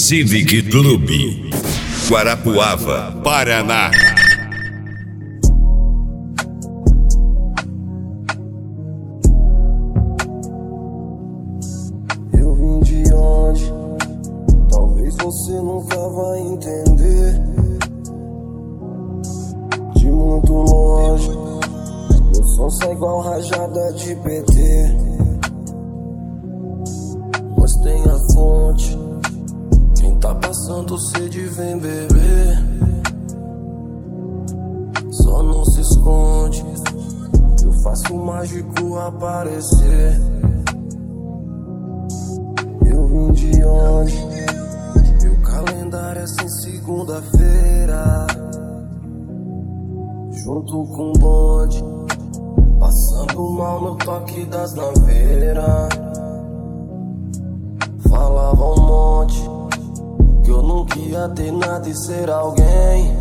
Civic Clube, Guarapuava, Paraná. Eu vim de onde? Talvez você nunca vai entender. De muito longe, meu som sai igual rajada de PT. Mas tem a fonte, quem tá passando sede vem beber. Só não se esconde, eu faço o mágico aparecer. Eu vim de onde? Meu calendário é sem segunda-feira. Junto com o bonde, passando mal no toque das naveiras. Falava um monte, que eu nunca ia ter nada e ser alguém.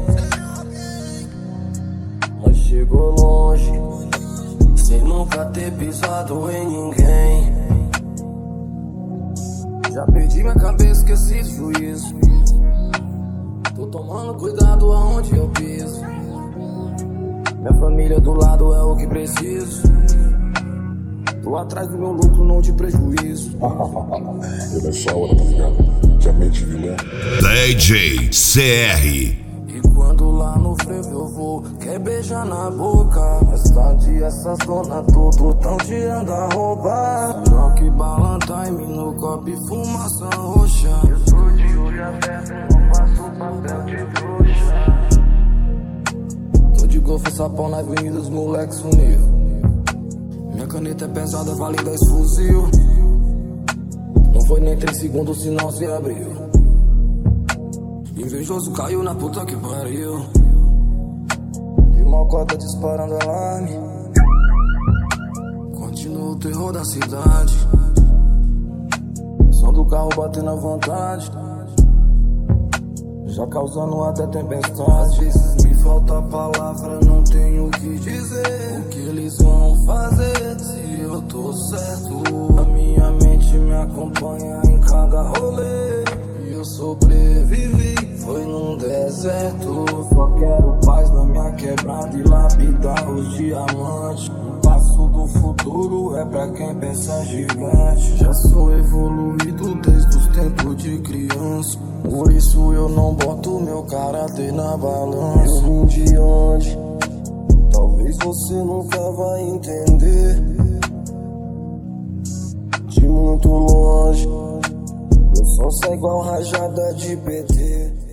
Mas chegou longe, sem nunca ter pisado em ninguém. Já perdi minha cabeça, esqueci o juízo. Tô tomando cuidado aonde eu piso. Minha família do lado é o que preciso. Tô atrás do meu lucro, não de prejuízo. Eu nessa hora, tá ligado? Que a mente vilã. DJ CR. E quando lá no frevo eu vou, quer beijar na boca. Mas tarde essas donas tudo tão tirando a roupa. Rock Ballantine no copo e fumaça roxa. Eu sou de olho aberto, não faço papel de trouxa. Tô de golfe, sapão na avenida, os moleques unidos. Minha caneta é pesada, vale 10 fuzil. Não foi nem 3 segundos, sinal se abriu. Invejoso caiu na puta que pariu. De mocota disparando alarme. Continua o terror da cidade. Som do carro batendo à vontade, já causando até tempestade. Às vezes me falta palavra, não tenho o que dizer. O que eles vão fazer se eu tô certo? A minha mente me acompanha em cada rolê. E eu sobrevivi, foi num deserto. Só quero paz na minha quebrada e lapidar os diamantes. Um passo do futuro é pra quem pensa gigante. Já sou evoluído desde os tempos de criança. Por isso eu não boto meu caráter na balança. Eu vim de onde? Talvez você nunca vai entender. De muito longe, meu som sai igual rajada de PT.